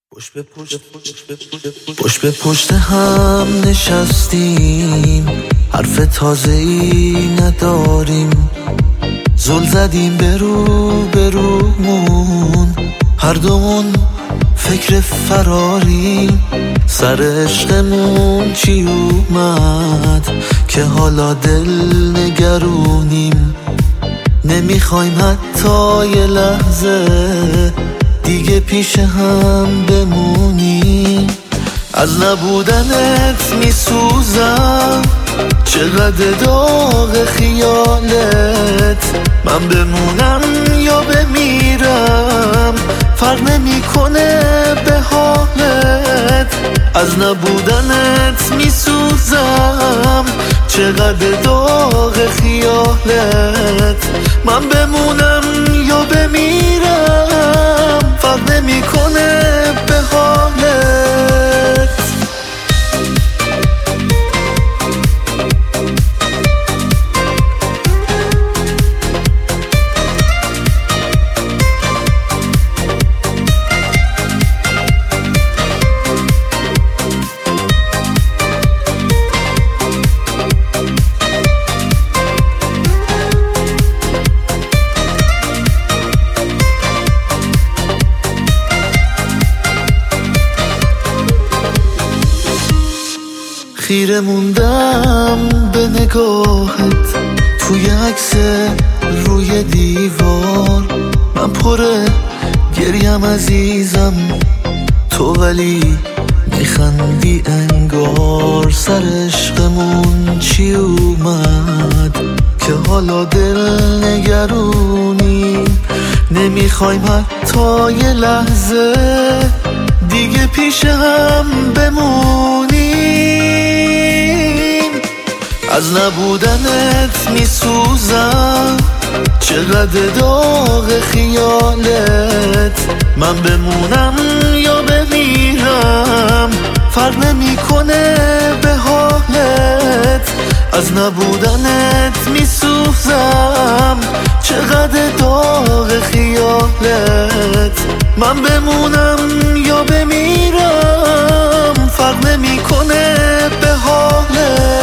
پشت به پشت هم نشستیم، حرف تازه‌ای نداریم، زل زدیم به رومون، هر دومون فکر فراریم. سر عشقمون چی اومد که حالا دل نگرونیم؟ نمیخوایم حتی یه لحظه دیگه پیش هم بمونیم. از نبودنت میسوزم، چقدر داغ خیالت. من بمونم یا بمیرم فرق نمیکنه به حالت. از نبودنت میسوزم، چقدر داغ خیالت. من بمونم یا بمیرم فرق نمیکنه به حالت. خیره موندم به نگاهت توی عکس روی دیوار. من پره گریم عزیزم، تو ولی میخندی انگار. سر عشقمون چی اومد که حالا دل نگرونیم؟ نمیخوایم حتی یه لحظه دیگه پیش هم بمونیم. از نبودنت میسوزم، چقدر داغ خیالت. من بمونم یا بمیرم فرق نمیکنه به حالت. از نبودنت میسوزم، چقدر داغ خیالت. من بمونم یا بمیرم فرق نمیکنه به حالت.